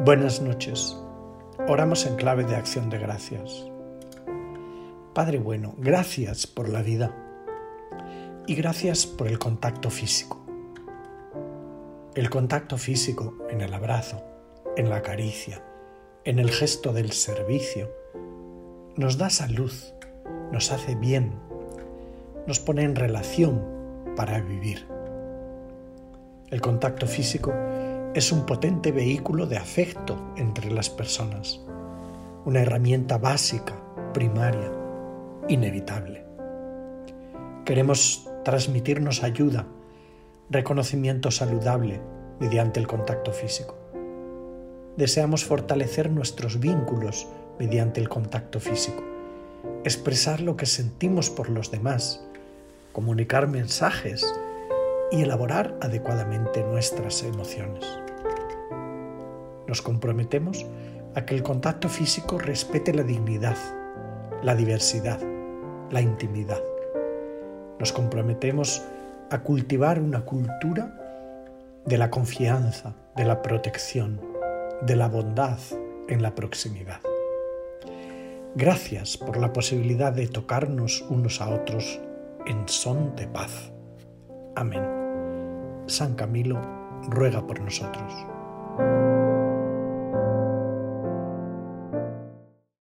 Buenas noches. Oramos en clave de acción de gracias. Padre bueno, gracias por la vida y gracias por el contacto físico. El contacto físico en el abrazo, en la caricia, en el gesto del servicio, nos da salud, nos hace bien, nos pone en relación para vivir. El contacto físico es un potente vehículo de afecto entre las personas, una herramienta básica, primaria, inevitable. Queremos transmitirnos ayuda, reconocimiento saludable mediante el contacto físico. Deseamos fortalecer nuestros vínculos mediante el contacto físico, expresar lo que sentimos por los demás, comunicar mensajes y elaborar adecuadamente nuestras emociones. Nos comprometemos a que el contacto físico respete la dignidad, la diversidad, la intimidad. Nos comprometemos a cultivar una cultura de la confianza, de la protección, de la bondad en la proximidad. Gracias por la posibilidad de tocarnos unos a otros en son de paz. Amén. San Camilo ruega por nosotros.